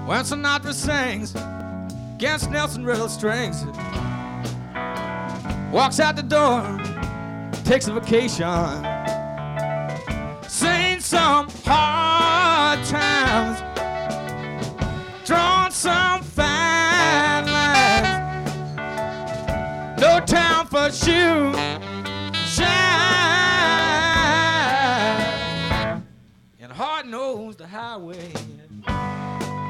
When Sinatra sings against Nelson Riddle strings, walks out the door, takes a vacation, seen some hard times, drawn some fine lines. No time for shoe shine, and hard knows the highway.